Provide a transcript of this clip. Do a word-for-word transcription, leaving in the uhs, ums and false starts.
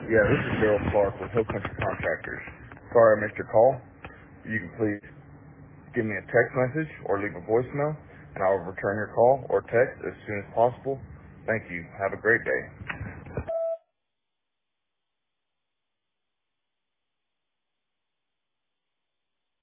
Yeah, this is Daryl Clark with Hill Country Contractors. Sorry I missed your call. You can please give me a text message or leave a voicemail, and I will return your call or text as soon as possible. Thank you. Have a great day.